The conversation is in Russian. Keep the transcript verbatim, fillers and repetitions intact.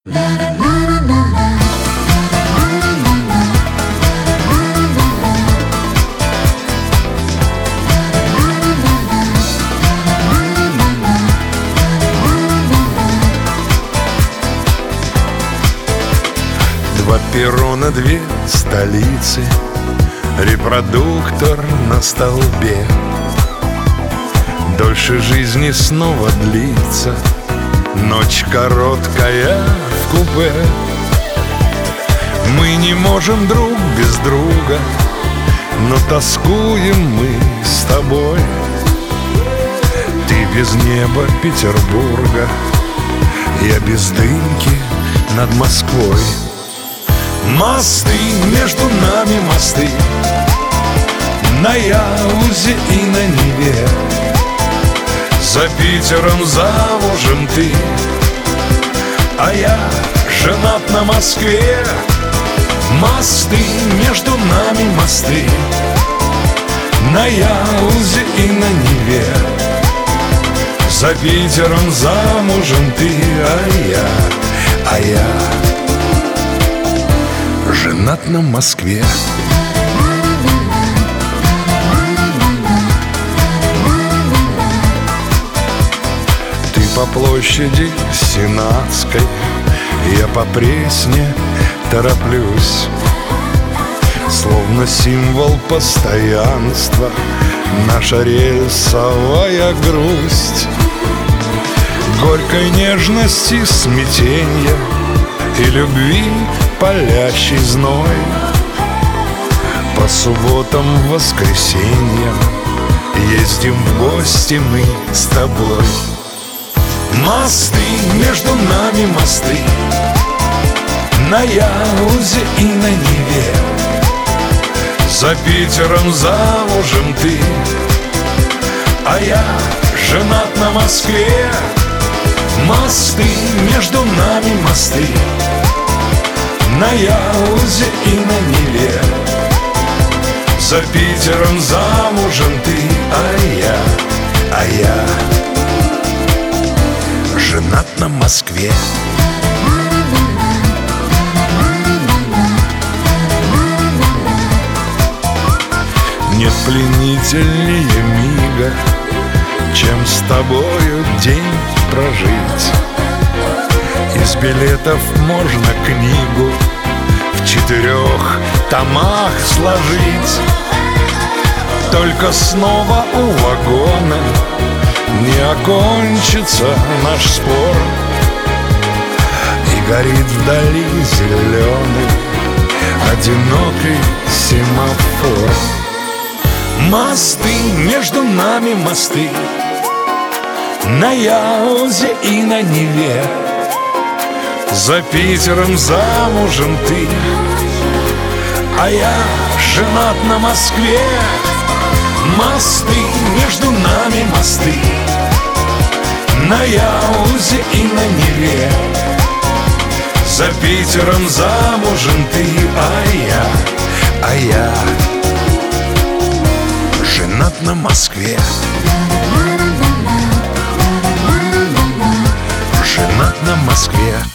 Два перрона, две столицы, репродуктор на столбе. Дольше жизни снова длится, ночь короткая в купе. Мы не можем друг без друга, но тоскуем мы с тобой. Ты без неба Петербурга, я без дымки над Москвой. Мосты, между нами мосты, на Яузе и на Неве. За Питером замужем ты, а я женат на Москве. Мосты, между нами мосты, на Яузе и на Неве. За Питером замужем ты, а я, а я женат на Москве. Ты по площади Сенатской, я по Пресне тороплюсь, словно символ постоянства наша рельсовая грусть. Горькой нежности смятенья и любви палящий зной. По субботам, воскресеньям ездим в гости мы с тобой. Мосты, между нами мосты, на Яузе и на Неве. За Питером замужем ты, а я женат на Москве. Мосты, между нами мосты, на Яузе и на Неве. За Питером замужем ты, а я, а я женат на Москве. Нет пленительнее мига, чем с тобою день прожить. Из билетов можно книгу в четырех томах сложить. Только снова у вагона не окончится наш спор, и горит вдали зеленый одинокий семафор. Мосты, между нами мосты, на Яузе и на Неве. За Питером замужем ты, а я женат на Москве. Мосты, между нами мосты, на Яузе и на Неве. За Питером замужем ты, а я, а я женат на Москве. Женат на Москве.